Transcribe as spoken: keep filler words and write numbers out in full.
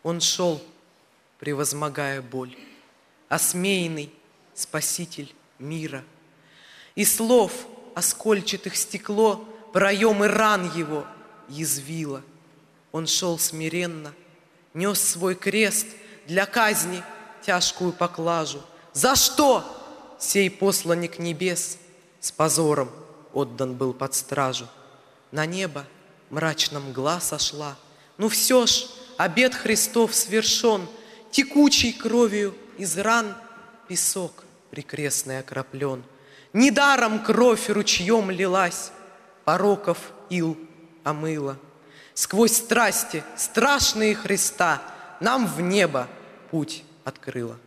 Он шел, превозмогая боль, осмеянный спаситель мира. И слов оскольчатых стекло проемы ран его язвило. Он шел смиренно, нес свой крест для казни тяжкую поклажу. За что сей посланник небес с позором отдан был под стражу? На небо мрачно мгла сошла, ну все ж обет Христов свершен, текучей кровью из ран песок прекрестный окроплен. Недаром кровь ручьем лилась, пороков ил омыла. Сквозь страсти страшные Христа нам в небо путь открыла.